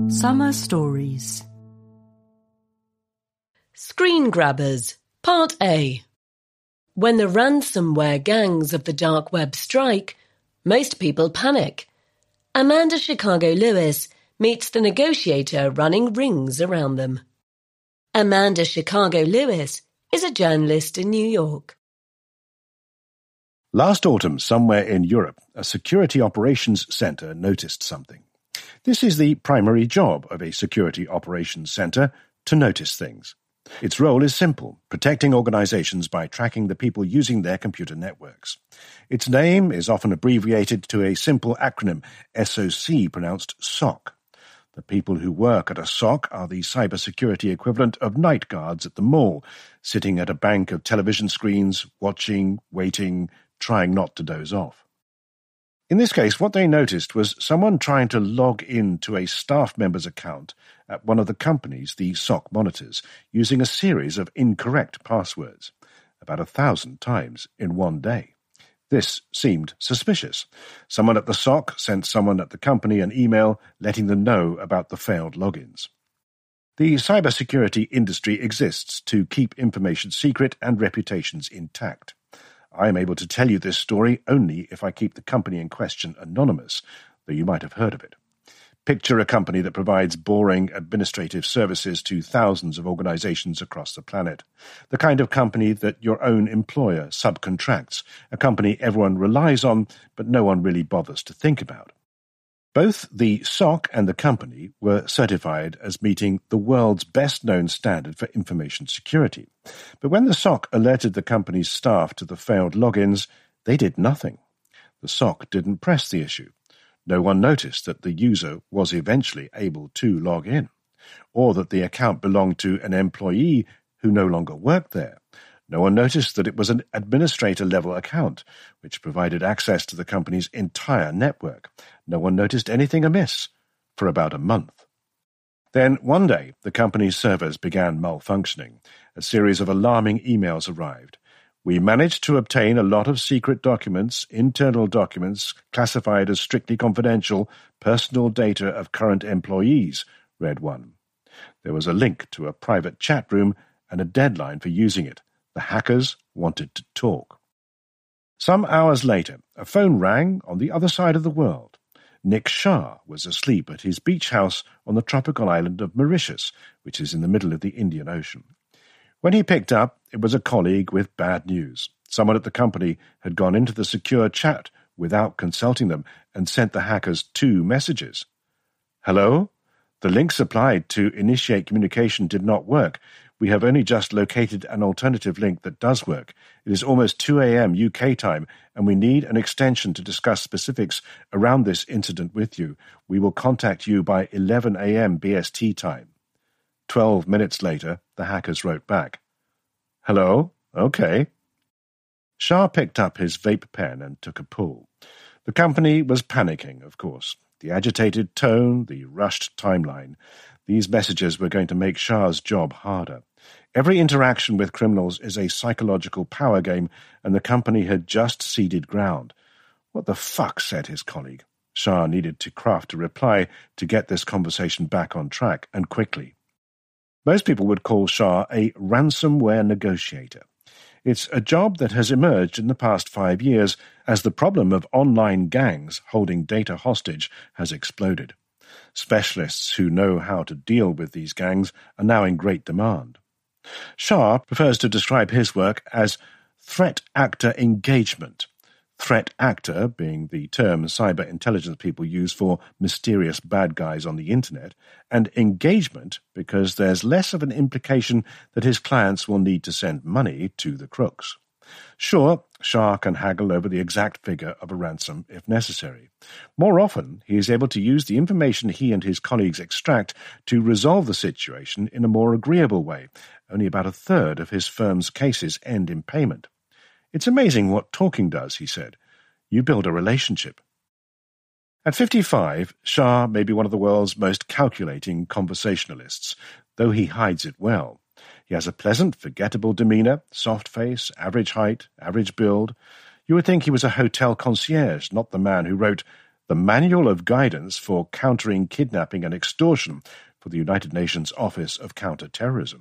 Summer Stories. Screen Grabbers, Part A. When the ransomware gangs of the dark web strike, most people panic. Amanda Chicago Lewis meets the negotiator running rings around them. Amanda Chicago Lewis is a journalist in New York. Last autumn, somewhere in Europe, a security operations centre noticed something. This is the primary job of a security operations centre, to notice things. Its role is simple, protecting organisations by tracking the people using their computer networks. Its name is often abbreviated to a simple acronym, SOC, pronounced SOC. The people who work at a SOC are the cybersecurity equivalent of night guards at the mall, sitting at a bank of television screens, watching, waiting, trying not to doze off. In this case, what they noticed was someone trying to log in to a staff member's account at one of the companies the SOC monitors, using a series of incorrect passwords, about 1,000 times in one day. This seemed suspicious. Someone at the SOC sent someone at the company an email letting them know about the failed logins. The cybersecurity industry exists to keep information secret and reputations intact. I am able to tell you this story only if I keep the company in question anonymous, though you might have heard of it. Picture a company that provides boring administrative services to thousands of organizations across the planet. The kind of company that your own employer subcontracts, a company everyone relies on, but no one really bothers to think about. Both the SOC and the company were certified as meeting the world's best-known standard for information security. But when the SOC alerted the company's staff to the failed logins, they did nothing. The SOC didn't press the issue. No one noticed that the user was eventually able to log in, or that the account belonged to an employee who no longer worked there. No one noticed that it was an administrator-level account, which provided access to the company's entire network. No one noticed anything amiss for about a month. Then, one day, the company's servers began malfunctioning. A series of alarming emails arrived. "We managed to obtain a lot of secret documents, internal documents, classified as strictly confidential, personal data of current employees," read one. There was a link to a private chat room and a deadline for using it. The hackers wanted to talk. Some hours later, a phone rang on the other side of the world. Nick Shah was asleep at his beach house on the tropical island of Mauritius, which is in the middle of the Indian Ocean. When he picked up, it was a colleague with bad news. Someone at the company had gone into the secure chat without consulting them and sent the hackers 2 messages. "Hello? The link supplied to initiate communication did not work. We have only just located an alternative link that does work. It is almost 2 a.m. UK time, and we need an extension to discuss specifics around this incident with you. We will contact you by 11 a.m. BST time." 12 minutes later, the hackers wrote back. "Hello? Okay." Shah picked up his vape pen and took a pull. The company was panicking, of course. The agitated tone, the rushed timeline. These messages were going to make Shah's job harder. Every interaction with criminals is a psychological power game, and the company had just ceded ground. "What the fuck?" said his colleague. Shah needed to craft a reply to get this conversation back on track, and quickly. Most people would call Shah a ransomware negotiator. It's a job that has emerged in the past 5 years as the problem of online gangs holding data hostage has exploded. Specialists who know how to deal with these gangs are now in great demand. Shah prefers to describe his work as threat actor engagement, threat actor being the term cyber intelligence people use for mysterious bad guys on the internet, and engagement because there's less of an implication that his clients will need to send money to the crooks. Sure, Shah can haggle over the exact figure of a ransom if necessary. More often, he is able to use the information he and his colleagues extract to resolve the situation in a more agreeable way. Only about 1/3 of his firm's cases end in payment. "It's amazing what talking does," he said. "You build a relationship." At 55, Shah may be one of the world's most calculating conversationalists, though he hides it well. He has a pleasant, forgettable demeanour, soft face, average height, average build. You would think he was a hotel concierge, not the man who wrote, the Manual of Guidance for Countering Kidnapping and Extortion for the United Nations Office of Counter-Terrorism.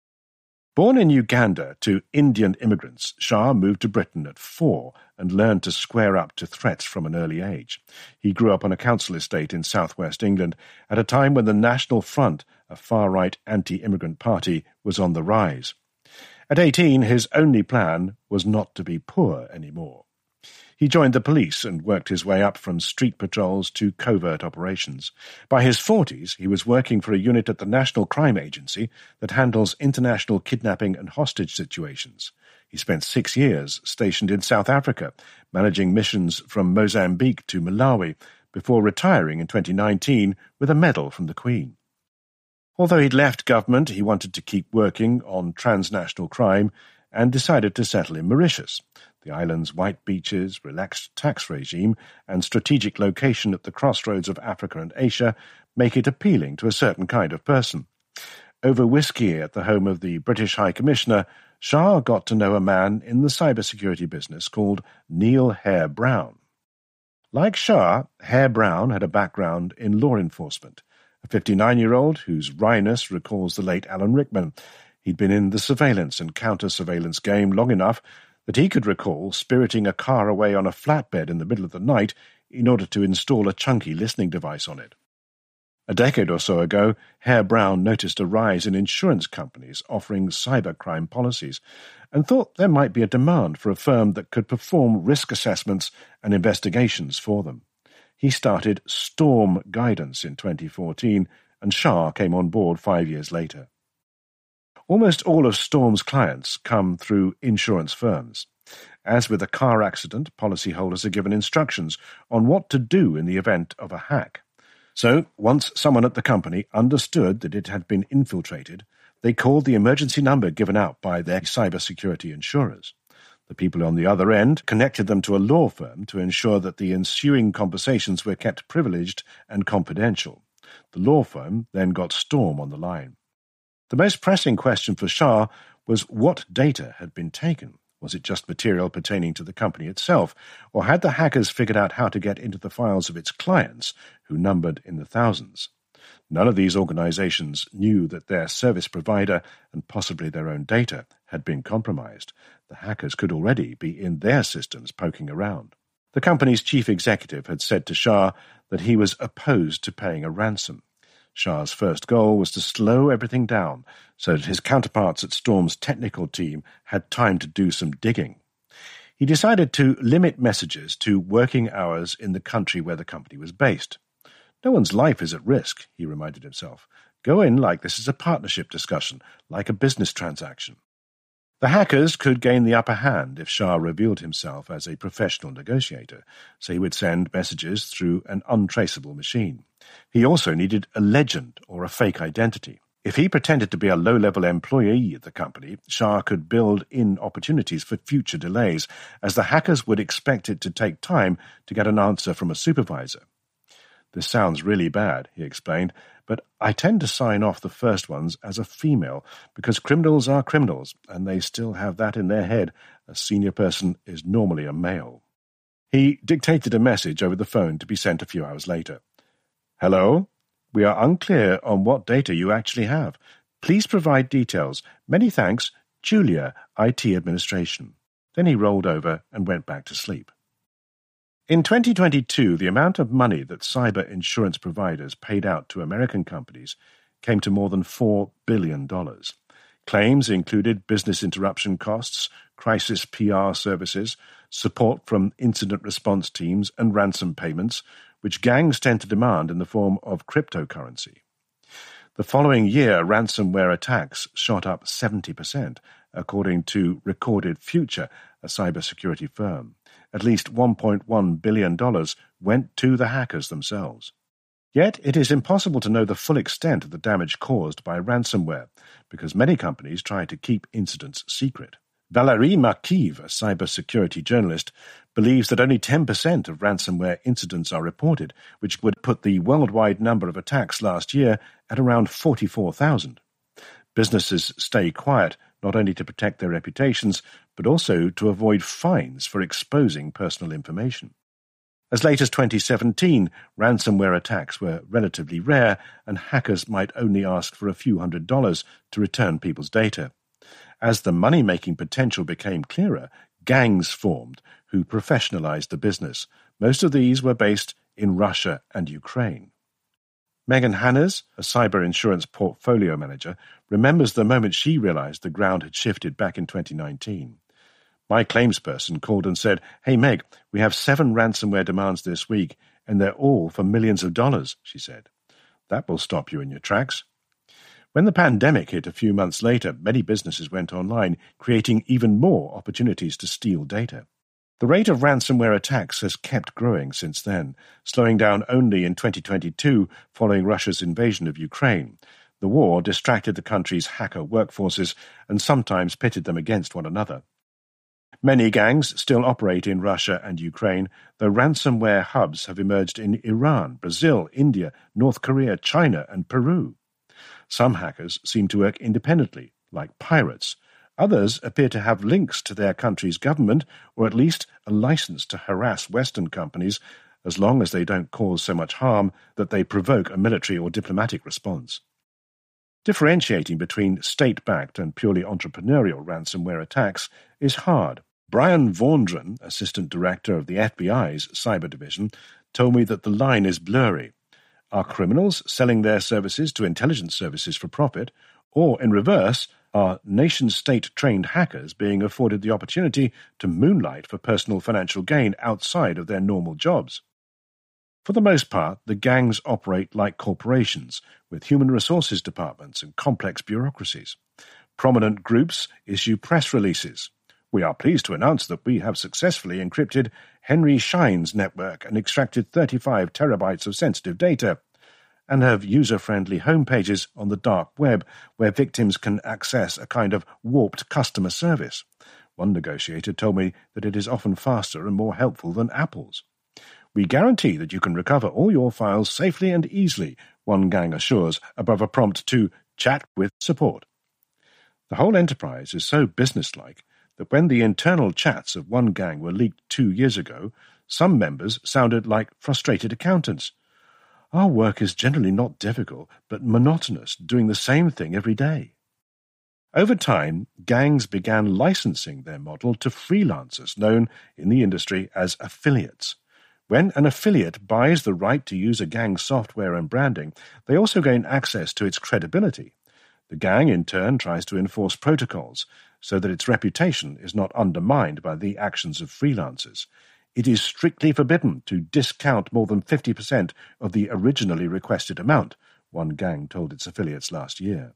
Born in Uganda to Indian immigrants, Shah moved to Britain at 4 and learned to square up to threats from an early age. He grew up on a council estate in southwest England at a time when the National Front, a far-right anti-immigrant party, was on the rise. At 18, his only plan was not to be poor anymore. He joined the police and worked his way up from street patrols to covert operations. By his 40s, he was working for a unit at the National Crime Agency that handles international kidnapping and hostage situations. He spent 6 years stationed in South Africa, managing missions from Mozambique to Malawi, before retiring in 2019 with a medal from the Queen. Although he'd left government, he wanted to keep working on transnational crime and decided to settle in Mauritius. The island's white beaches, relaxed tax regime, and strategic location at the crossroads of Africa and Asia make it appealing to a certain kind of person. Over whiskey at the home of the British High Commissioner, Shah got to know a man in the cybersecurity business called Neil Hare Brown. Like Shah, Hare Brown had a background in law enforcement, a 59-year-old whose wryness recalls the late Alan Rickman. He'd been in the surveillance and counter-surveillance game long enough that he could recall spiriting a car away on a flatbed in the middle of the night in order to install a chunky listening device on it. A decade or so ago, Hare Brown noticed a rise in insurance companies offering cybercrime policies and thought there might be a demand for a firm that could perform risk assessments and investigations for them. He started Storm Guidance in 2014, and Shah came on board 5 years later. Almost all of Storm's clients come through insurance firms. As with a car accident, policyholders are given instructions on what to do in the event of a hack. So, once someone at the company understood that it had been infiltrated, they called the emergency number given out by their cybersecurity insurers. The people on the other end connected them to a law firm to ensure that the ensuing conversations were kept privileged and confidential. The law firm then got Storm on the line. The most pressing question for Shah was what data had been taken. Was it just material pertaining to the company itself, or had the hackers figured out how to get into the files of its clients, who numbered in the thousands? None of these organizations knew that their service provider and possibly their own data had been compromised. The hackers could already be in their systems poking around. The company's chief executive had said to Shah that he was opposed to paying a ransom. Shah's first goal was to slow everything down so that his counterparts at Storm's technical team had time to do some digging. He decided to limit messages to working hours in the country where the company was based. No one's life is at risk, he reminded himself. Go in like this is a partnership discussion, like a business transaction. The hackers could gain the upper hand if Shah revealed himself as a professional negotiator, so he would send messages through an untraceable machine. He also needed a legend or a fake identity. If he pretended to be a low-level employee at the company, Shah could build in opportunities for future delays, as the hackers would expect it to take time to get an answer from a supervisor. This sounds really bad, he explained, but I tend to sign off the first ones as a female because criminals are criminals, and they still have that in their head. A senior person is normally a male. He dictated a message over the phone to be sent a few hours later. Hello? We are unclear on what data you actually have. Please provide details. Many thanks. Julia, IT Administration. Then he rolled over and went back to sleep. In 2022, the amount of money that cyber insurance providers paid out to American companies came to more than $4 billion. Claims included business interruption costs, crisis PR services, support from incident response teams, and ransom payments, which gangs tend to demand in the form of cryptocurrency. The following year, ransomware attacks shot up 70%, according to Recorded Future, a cybersecurity firm. At least $1.1 billion went to the hackers themselves. Yet it is impossible to know the full extent of the damage caused by ransomware, because many companies try to keep incidents secret. Valérie Markiv, a cybersecurity journalist, believes that only 10% of ransomware incidents are reported, which would put the worldwide number of attacks last year at around 44,000. Businesses stay quiet, not only to protect their reputations, but also to avoid fines for exposing personal information. As late as 2017, ransomware attacks were relatively rare, and hackers might only ask for a few $100s to return people's data. As the money-making potential became clearer, gangs formed who professionalized the business. Most of these were based in Russia and Ukraine. Megan Hannes, a cyber insurance portfolio manager, remembers the moment she realized the ground had shifted back in 2019. My claims person called and said, "Hey Meg, we have 7 ransomware demands this week, and they're all for millions of dollars," she said. That will stop you in your tracks. When the pandemic hit a few months later, many businesses went online, creating even more opportunities to steal data. The rate of ransomware attacks has kept growing since then, slowing down only in 2022 following Russia's invasion of Ukraine. The war distracted the country's hacker workforces and sometimes pitted them against one another. Many gangs still operate in Russia and Ukraine, though ransomware hubs have emerged in Iran, Brazil, India, North Korea, China, and Peru. Some hackers seem to work independently, like pirates. Others appear to have links to their country's government, or at least a license to harass Western companies, as long as they don't cause so much harm that they provoke a military or diplomatic response. Differentiating between state-backed and purely entrepreneurial ransomware attacks is hard. Brian Vaundren, Assistant Director of the FBI's Cyber Division, told me that the line is blurry. Are criminals selling their services to intelligence services for profit, or, in reverse, are nation-state-trained hackers being afforded the opportunity to moonlight for personal financial gain outside of their normal jobs? For the most part, the gangs operate like corporations, with human resources departments and complex bureaucracies. Prominent groups issue press releases. We are pleased to announce that we have successfully encrypted Henry Schein's network and extracted 35 terabytes of sensitive data, and have user-friendly homepages on the dark web where victims can access a kind of warped customer service. One negotiator told me that it is often faster and more helpful than Apple's. We guarantee that you can recover all your files safely and easily, one gang assures, above a prompt to chat with support. The whole enterprise is so businesslike that when the internal chats of one gang were leaked 2 years ago, some members sounded like frustrated accountants. Our work is generally not difficult, but monotonous, doing the same thing every day. Over time, gangs began licensing their model to freelancers known in the industry as affiliates. When an affiliate buys the right to use a gang's software and branding, they also gain access to its credibility. The gang, in turn, tries to enforce protocols so that its reputation is not undermined by the actions of freelancers. It is strictly forbidden to discount more than 50% of the originally requested amount, one gang told its affiliates last year.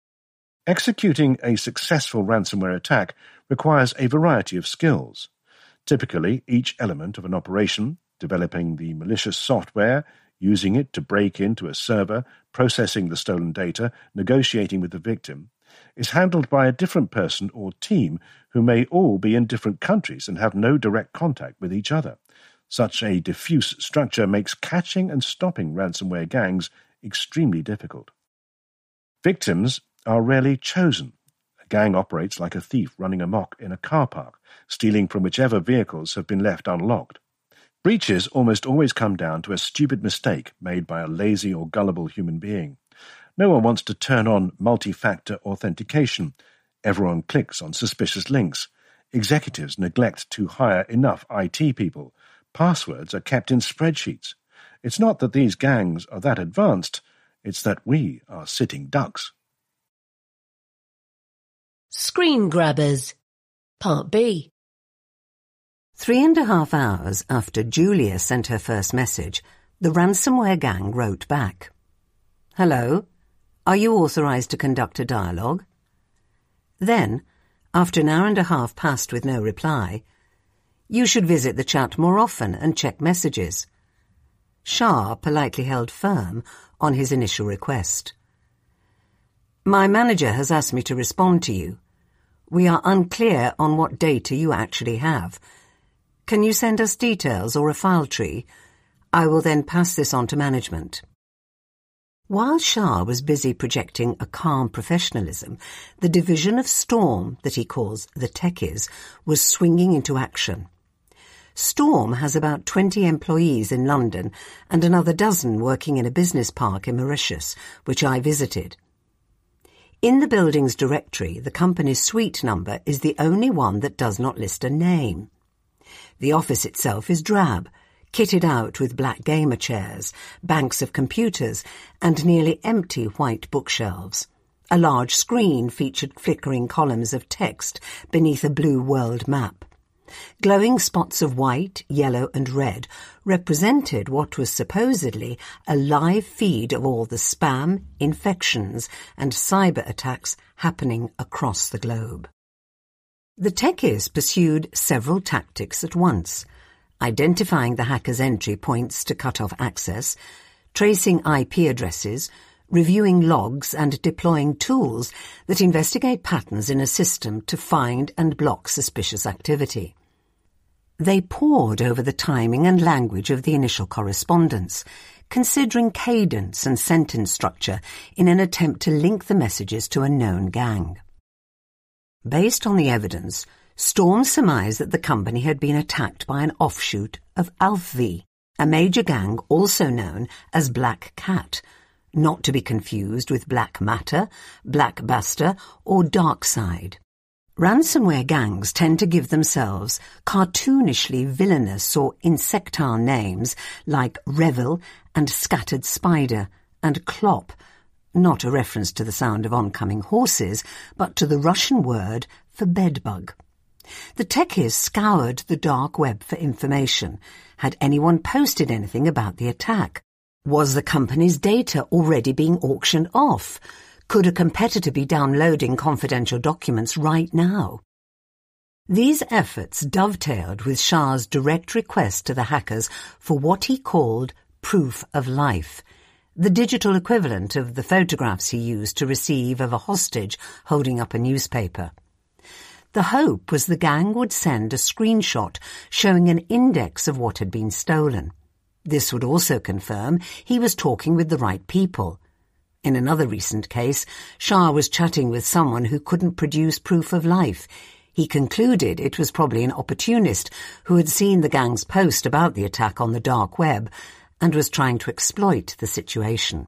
Executing a successful ransomware attack requires a variety of skills. Typically, each element of an operation, developing the malicious software, using it to break into a server, processing the stolen data, negotiating with the victim, is handled by a different person or team who may all be in different countries and have no direct contact with each other. Such a diffuse structure makes catching and stopping ransomware gangs extremely difficult. Victims are rarely chosen. A gang operates like a thief running amok in a car park, stealing from whichever vehicles have been left unlocked. Breaches almost always come down to a stupid mistake made by a lazy or gullible human being. No one wants to turn on multi-factor authentication. Everyone clicks on suspicious links. Executives neglect to hire enough IT people. Passwords are kept in spreadsheets. It's not that these gangs are that advanced, it's that we are sitting ducks. Screen Grabbers, Part B. 3.5 hours after Julia sent her first message, the ransomware gang wrote back. Hello, are you authorized to conduct a dialogue? Then, after an hour and a half passed with no reply, you should visit the chat more often and check messages. Shah politely held firm on his initial request. My manager has asked me to respond to you. We are unclear on what data you actually have. Can you send us details or a file tree? I will then pass this on to management. While Shah was busy projecting a calm professionalism, the division of Storm that he calls the Techies was swinging into action. Storm has about 20 employees in London and another dozen working in a business park in Mauritius, which I visited. In the building's directory, the company's suite number is the only one that does not list a name. The office itself is drab, kitted out with black gamer chairs, banks of computers, and nearly empty white bookshelves. A large screen featured flickering columns of text beneath a blue world map. Glowing spots of white, yellow and red represented what was supposedly a live feed of all the spam, infections and cyber attacks happening across the globe. The techies pursued several tactics at once, identifying the hackers' entry points to cut off access, tracing IP addresses, reviewing logs and deploying tools that investigate patterns in a system to find and block suspicious activity. They pored over the timing and language of the initial correspondence, considering cadence and sentence structure in an attempt to link the messages to a known gang. Based on the evidence, Storm surmised that the company had been attacked by an offshoot of AlphaV, a major gang also known as Black Cat, not to be confused with Black Matter, Black Buster, or Dark Side. Ransomware gangs tend to give themselves cartoonishly villainous or insectile names like Revil and Scattered Spider and Clop, not a reference to the sound of oncoming horses, but to the Russian word for bedbug. The techies scoured the dark web for information. Had anyone posted anything about the attack? Was the company's data already being auctioned off? Could a competitor be downloading confidential documents right now? These efforts dovetailed with Shah's direct request to the hackers for what he called proof of life, the digital equivalent of the photographs he used to receive of a hostage holding up a newspaper. The hope was the gang would send a screenshot showing an index of what had been stolen. This would also confirm he was talking with the right people. In another recent case, Shah was chatting with someone who couldn't produce proof of life. He concluded it was probably an opportunist who had seen the gang's post about the attack on the dark web and was trying to exploit the situation.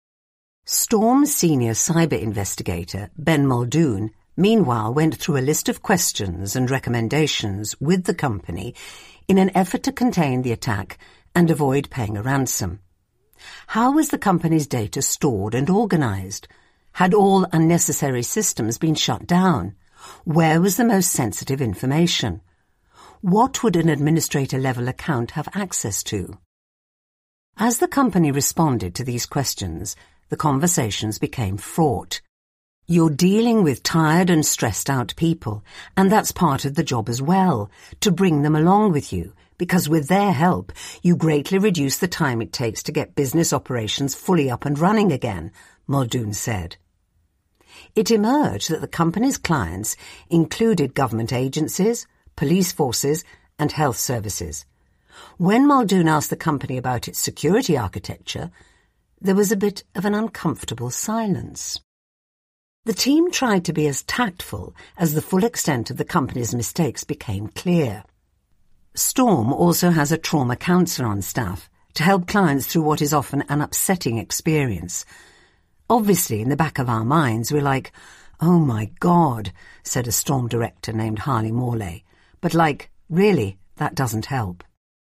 Storm's senior cyber investigator, Ben Muldoon, meanwhile went through a list of questions and recommendations with the company in an effort to contain the attack and avoid paying a ransom. How was the company's data stored and organized? Had all unnecessary systems been shut down? Where was the most sensitive information? What would an administrator-level account have access to? As the company responded to these questions, the conversations became fraught. You're dealing with tired and stressed-out people, and that's part of the job as well, to bring them along with you, because with their help, you greatly reduce the time it takes to get business operations fully up and running again, Muldoon said. It emerged that the company's clients included government agencies, police forces, and health services. When Muldoon asked the company about its security architecture, there was a bit of an uncomfortable silence. The team tried to be as tactful as the full extent of the company's mistakes became clear. Storm also has a trauma counsellor on staff to help clients through what is often an upsetting experience. Obviously, in the back of our minds, we're like, "Oh my God," said a Storm director named Harley Morley. But really, that doesn't help.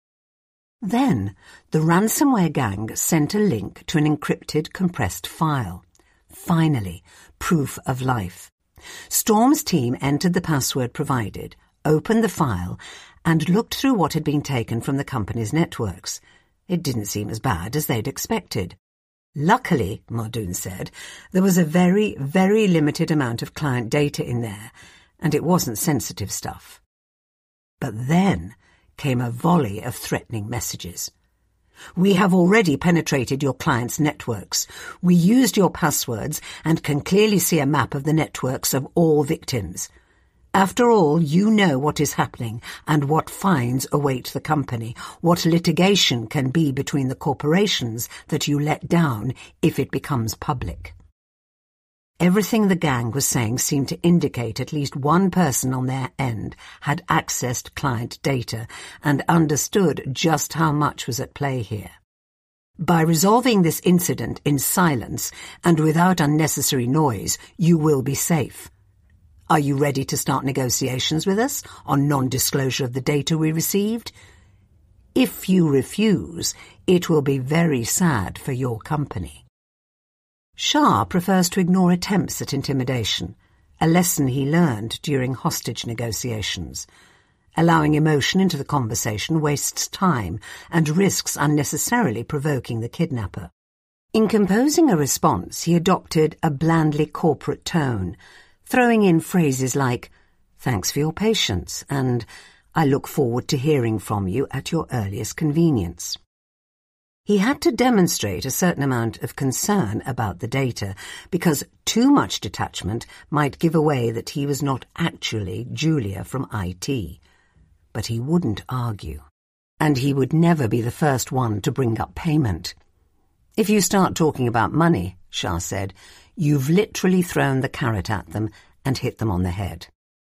Then, the ransomware gang sent a link to an encrypted, compressed file. Finally, proof of life. Storm's team entered the password provided, opened the file, and looked through what had been taken from the company's networks. It didn't seem as bad as they'd expected. Luckily, Muldoon said, there was a very, very limited amount of client data in there, and it wasn't sensitive stuff. But then came a volley of threatening messages. "We have already penetrated your clients' networks. We used your passwords and can clearly see a map of the networks of all victims. After all, you know what is happening and what fines await the company, what litigation can be between the corporations that you let down if it becomes public." Everything the gang was saying seemed to indicate at least one person on their end had accessed client data and understood just how much was at play here. By resolving this incident in silence and without unnecessary noise, you will be safe. Are you ready to start negotiations with us on non-disclosure of the data we received? If you refuse, it will be very sad for your company. Shah prefers to ignore attempts at intimidation, a lesson he learned during hostage negotiations. Allowing emotion into the conversation wastes time and risks unnecessarily provoking the kidnapper. In composing a response, he adopted a blandly corporate tone, throwing in phrases like, "Thanks for your patience," and "I look forward to hearing from you at your earliest convenience." He had to demonstrate a certain amount of concern about the data, because too much detachment might give away that he was not actually Julia from IT. But he wouldn't argue. And he would never be the first one to bring up payment. "If you start talking about money," Shah said, "you've literally thrown the carrot at them and hit them on the head."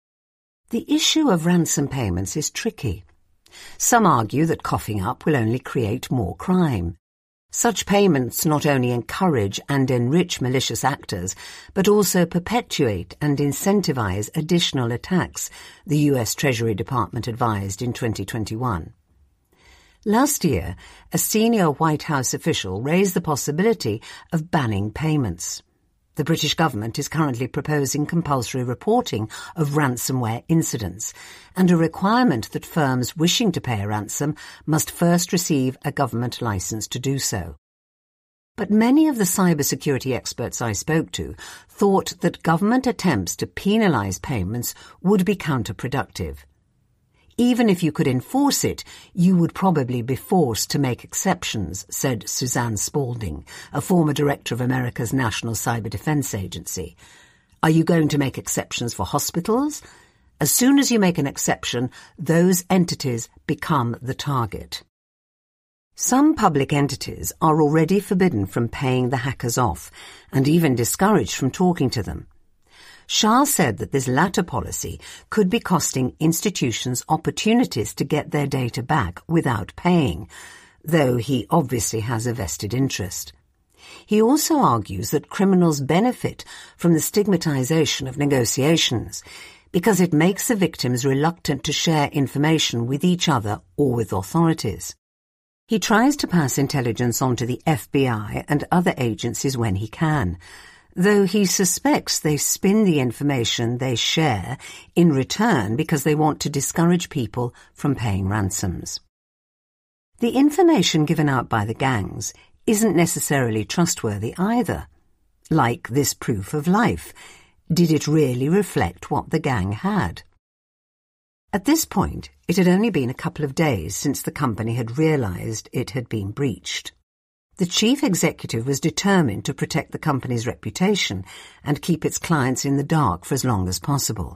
The issue of ransom payments is tricky. Some argue that coughing up will only create more crime. Such payments not only encourage and enrich malicious actors, but also perpetuate and incentivize additional attacks, the US Treasury Department advised in 2021. Last year, a senior White House official raised the possibility of banning payments. The British government is currently proposing compulsory reporting of ransomware incidents and a requirement that firms wishing to pay a ransom must first receive a government license to do so. But many of the cybersecurity experts I spoke to thought that government attempts to penalise payments would be counterproductive. Even if you could enforce it, you would probably be forced to make exceptions, said Suzanne Spalding, a former director of America's National Cyber Defense Agency. Are you going to make exceptions for hospitals? As soon as you make an exception, those entities become the target. Some public entities are already forbidden from paying the hackers off and even discouraged from talking to them. Shah said that this latter policy could be costing institutions opportunities to get their data back without paying, though he obviously has a vested interest. He also argues that criminals benefit from the stigmatization of negotiations because it makes the victims reluctant to share information with each other or with authorities. He tries to pass intelligence on to the FBI and other agencies when he can, though he suspects they spin the information they share in return because they want to discourage people from paying ransoms. The information given out by the gangs isn't necessarily trustworthy either. Like this proof of life, did it really reflect what the gang had? At this point, it had only been a couple of days since the company had realized it had been breached. The chief executive was determined to protect the company's reputation and keep its clients in the dark for as long as possible.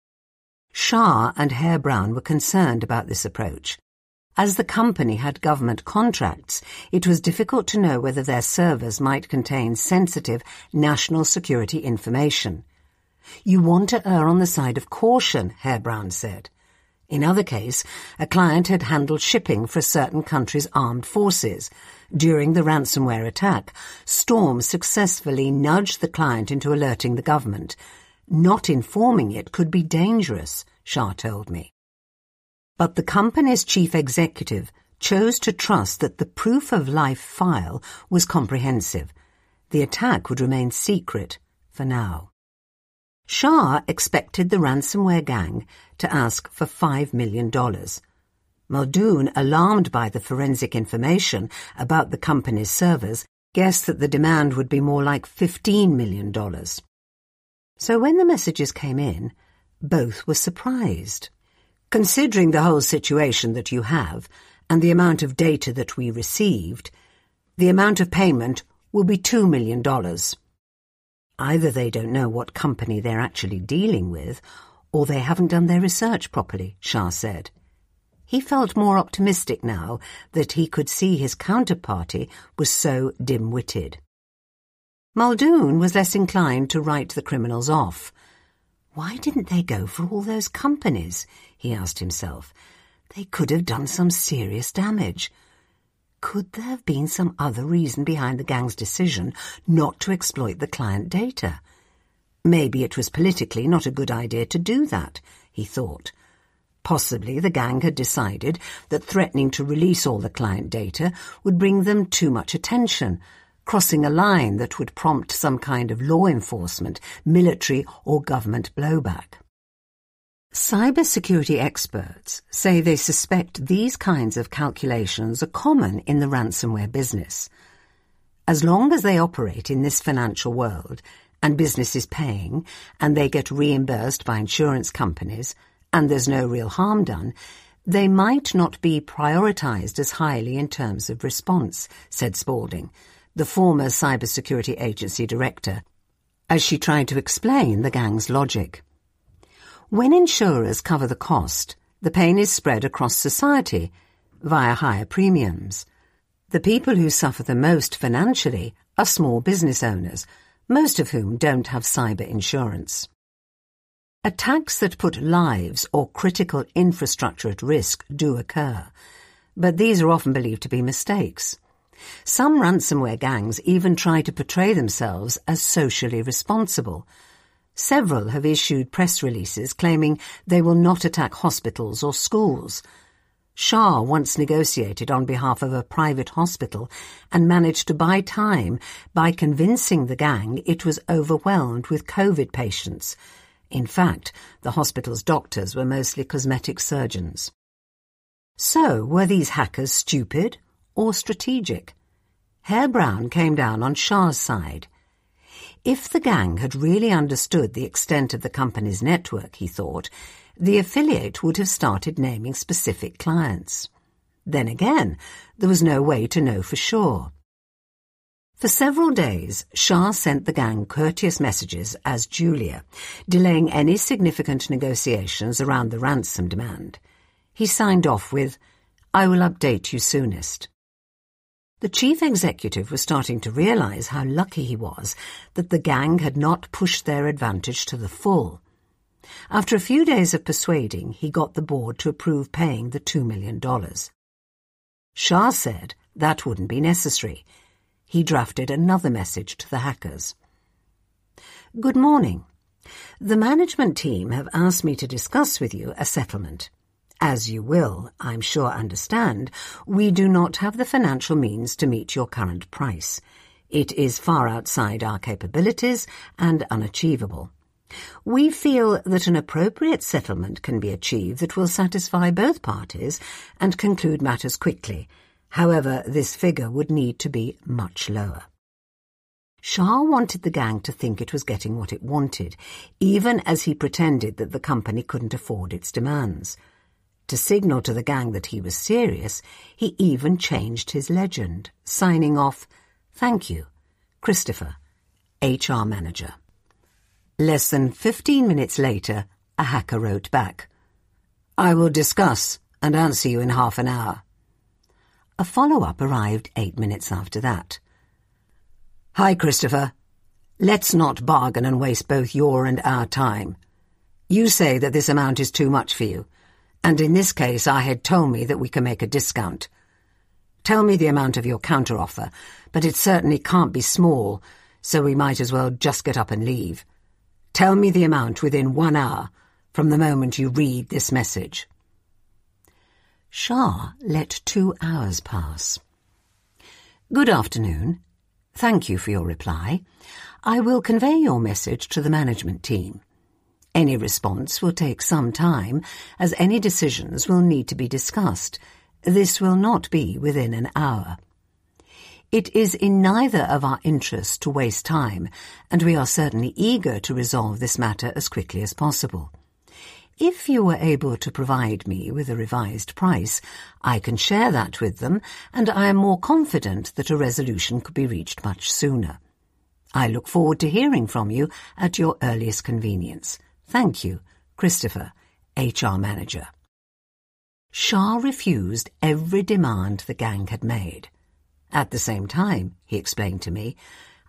Shah and Hare Brown were concerned about this approach. As the company had government contracts, it was difficult to know whether their servers might contain sensitive national security information. You want to err on the side of caution, Hare Brown said. In other case, a client had handled shipping for a certain country's armed forces. During the ransomware attack, Storm successfully nudged the client into alerting the government. Not informing it could be dangerous, Shah told me. But the company's chief executive chose to trust that the proof of life file was comprehensive. The attack would remain secret for now. Shah expected the ransomware gang to ask for $5 million. Muldoon, alarmed by the forensic information about the company's servers, guessed that the demand would be more like $15 million. So when the messages came in, both were surprised. Considering the whole situation that you have and the amount of data that we received, the amount of payment will be $2 million. Either they don't know what company they're actually dealing with, or they haven't done their research properly, Shah said. He felt more optimistic now that he could see his counterparty was so dim-witted. Muldoon was less inclined to write the criminals off. Why didn't they go for all those companies? He asked himself. They could have done some serious damage. Could there have been some other reason behind the gang's decision not to exploit the client data? Maybe it was politically not a good idea to do that, he thought. Possibly the gang had decided that threatening to release all the client data would bring them too much attention, crossing a line that would prompt some kind of law enforcement, military or government blowback. Cybersecurity experts say they suspect these kinds of calculations are common in the ransomware business. As long as they operate in this financial world, and business is paying, and they get reimbursed by insurance companies, and there's no real harm done, they might not be prioritised as highly in terms of response, said Spalding, the former cybersecurity agency director, as she tried to explain the gang's logic. When insurers cover the cost, the pain is spread across society via higher premiums. The people who suffer the most financially are small business owners, most of whom don't have cyber insurance. Attacks that put lives or critical infrastructure at risk do occur, but these are often believed to be mistakes. Some ransomware gangs even try to portray themselves as socially responsible. Several have issued press releases claiming they will not attack hospitals or schools. Shah once negotiated on behalf of a private hospital and managed to buy time by convincing the gang it was overwhelmed with COVID patients. In fact, the hospital's doctors were mostly cosmetic surgeons. So, were these hackers stupid or strategic? Hare Brown came down on Shah's side. If the gang had really understood the extent of the company's network, he thought, the affiliate would have started naming specific clients. Then again, there was no way to know for sure. For several days, Shah sent the gang courteous messages as Julia, delaying any significant negotiations around the ransom demand. He signed off with, "I will update you soonest." The chief executive was starting to realize how lucky he was that the gang had not pushed their advantage to the full. After a few days of persuading, he got the board to approve paying the $2 million. Shah said that wouldn't be necessary. He drafted another message to the hackers. "Good morning. The management team have asked me to discuss with you a settlement. As you will, I'm sure, understand, we do not have the financial means to meet your current price. It is far outside our capabilities and unachievable. We feel that an appropriate settlement can be achieved that will satisfy both parties and conclude matters quickly. However, this figure would need to be much lower." Shah wanted the gang to think it was getting what it wanted, even as he pretended that the company couldn't afford its demands. To signal to the gang that he was serious, he even changed his legend, signing off, "Thank you, Christopher, HR manager." Less than 15 minutes later, a hacker wrote back, "I will discuss and answer you in half an hour." A follow-up arrived 8 minutes after that. "Hi, Christopher. Let's not bargain and waste both your and our time. You say that this amount is too much for you, and in this case our head told me that we can make a discount. Tell me the amount of your counteroffer, but it certainly can't be small, so we might as well just get up and leave. Tell me the amount within 1 hour from the moment you read this message." Shah let 2 hours pass. "Good afternoon. Thank you for your reply. I will convey your message to the management team. Any response will take some time, as any decisions will need to be discussed. This will not be within an hour. It is in neither of our interests to waste time, and we are certainly eager to resolve this matter as quickly as possible. If you were able to provide me with a revised price, I can share that with them, and I am more confident that a resolution could be reached much sooner. I look forward to hearing from you at your earliest convenience. Thank you, Christopher, HR manager." Shah refused every demand the gang had made. "At the same time," he explained to me,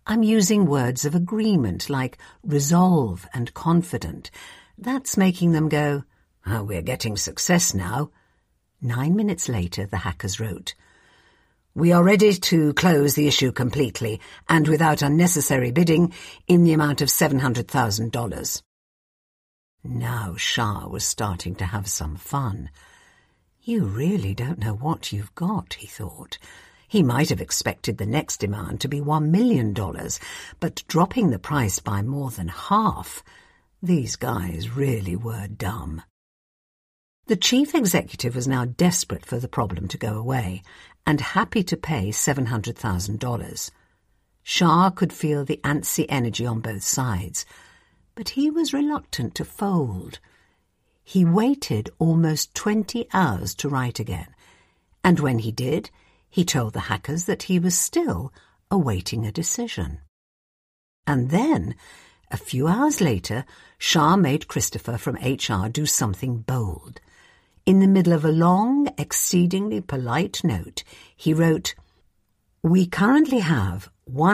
I'm using words of agreement like resolve and confident. That's making them go, "Oh, we're getting success now." 9 minutes later, the hackers wrote, "We are ready to close the issue completely and without unnecessary bidding in the amount of $700,000. Now Shah was starting to have some fun. You really don't know what you've got, he thought. He might have expected the next demand to be $1 million, but dropping the price by more than half, these guys really were dumb. The chief executive was now desperate for the problem to go away and happy to pay $700,000. Shah could feel the antsy energy on both sides, but he was reluctant to fold. He waited almost 20 hours to write again, and when he did, he told the hackers that he was still awaiting a decision. And then, a few hours later, Shah made Christopher from HR do something bold. In the middle of a long, exceedingly polite note, he wrote, "We currently have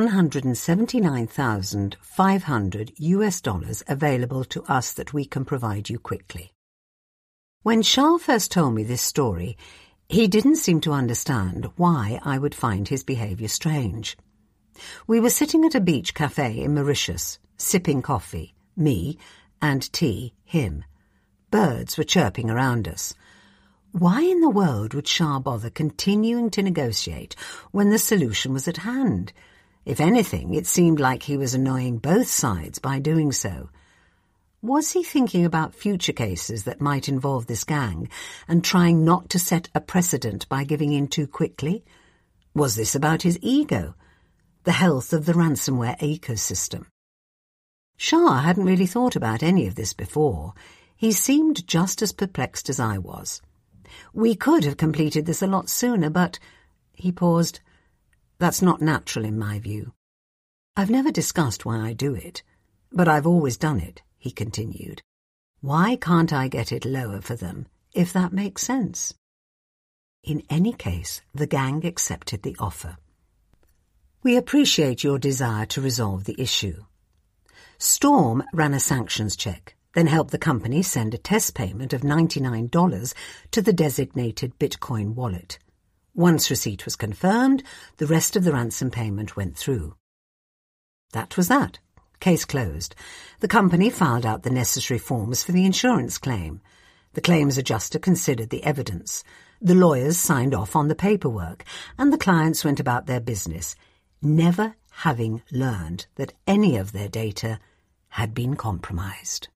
$179,500 available to us that we can provide you quickly." When Shah first told me this story, he didn't seem to understand why I would find his behaviour strange. We were sitting at a beach cafe in Mauritius, sipping coffee, me, and tea, him. Birds were chirping around us. Why in the world would Shah bother continuing to negotiate when the solution was at hand? If anything, it seemed like he was annoying both sides by doing so. Was he thinking about future cases that might involve this gang and trying not to set a precedent by giving in too quickly? Was this about his ego, the health of the ransomware ecosystem? Shah hadn't really thought about any of this before. He seemed just as perplexed as I was. We could have completed this a lot sooner, but... He paused. That's not natural in my view. I've never discussed why I do it, but I've always done it, he continued. Why can't I get it lower for them, if that makes sense? In any case, the gang accepted the offer. We appreciate your desire to resolve the issue. Storm ran a sanctions check, then helped the company send a test payment of $99 to the designated Bitcoin wallet. Once receipt was confirmed, the rest of the ransom payment went through. That was that. Case closed. The company filed out the necessary forms for the insurance claim. The claims adjuster considered the evidence. The lawyers signed off on the paperwork, and the clients went about their business, never having learned that any of their data had been compromised.